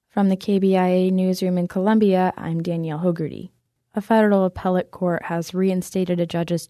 From the KBIA newsroom in Columbia, I'm Danielle Hogarty. A federal appellate court has reinstated a judge's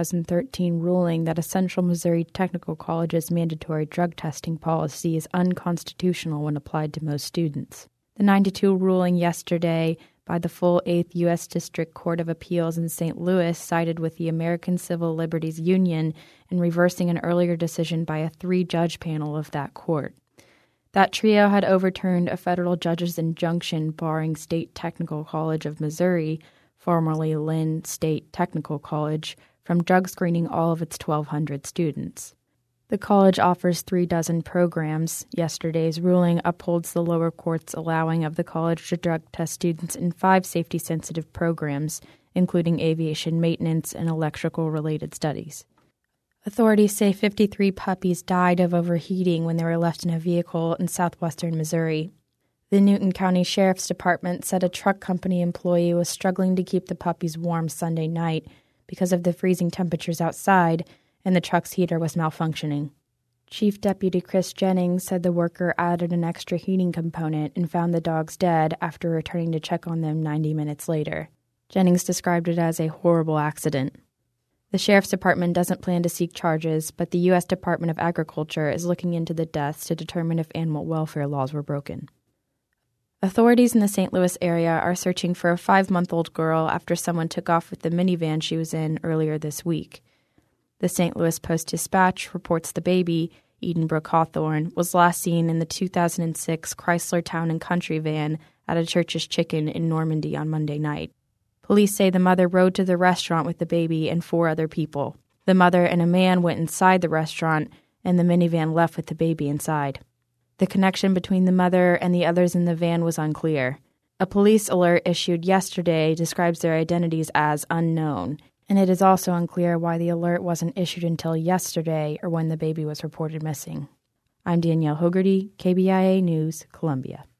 2013 ruling that a Central Missouri Technical College's mandatory drug testing policy is unconstitutional when applied to most students. The 9-2 ruling yesterday by the full 8th U.S. District Court of Appeals in St. Louis sided with the American Civil Liberties Union in reversing an earlier decision by a 3-judge panel of that court. That trio had overturned a federal judge's injunction barring State Technical College of Missouri, formerly Lynn State Technical College, from drug screening all of its 1,200 students. The college offers 36 programs. Yesterday's ruling upholds the lower court's allowing of the college to drug test students in 5 safety-sensitive programs, including aviation maintenance and electrical-related studies. Authorities say 53 puppies died of overheating when they were left in a vehicle in southwestern Missouri. The Newton County Sheriff's Department said a truck company employee was struggling to keep the puppies warm Sunday night because of the freezing temperatures outside, and the truck's heater was malfunctioning. Chief Deputy Chris Jennings said the worker added an extra heating component and found the dogs dead after returning to check on them 90 minutes later. Jennings described it as a horrible accident. The Sheriff's Department doesn't plan to seek charges, but the U.S. Department of Agriculture is looking into the deaths to determine if animal welfare laws were broken. Authorities in the St. Louis area are searching for a 5-month-old girl after someone took off with the minivan she was in earlier this week. The St. Louis Post-Dispatch reports the baby, Edenbrooke Hawthorne, was last seen in the 2006 Chrysler Town & Country van at a Church's Chicken in Normandy on Monday night. Police say the mother rode to the restaurant with the baby and 4 other people. The mother and a man went inside the restaurant, and the minivan left with the baby inside. The connection between the mother and the others in the van was unclear. A police alert issued yesterday describes their identities as unknown, and it is also unclear why the alert wasn't issued until yesterday or when the baby was reported missing. I'm Danielle Hogarty, KBIA News, Columbia.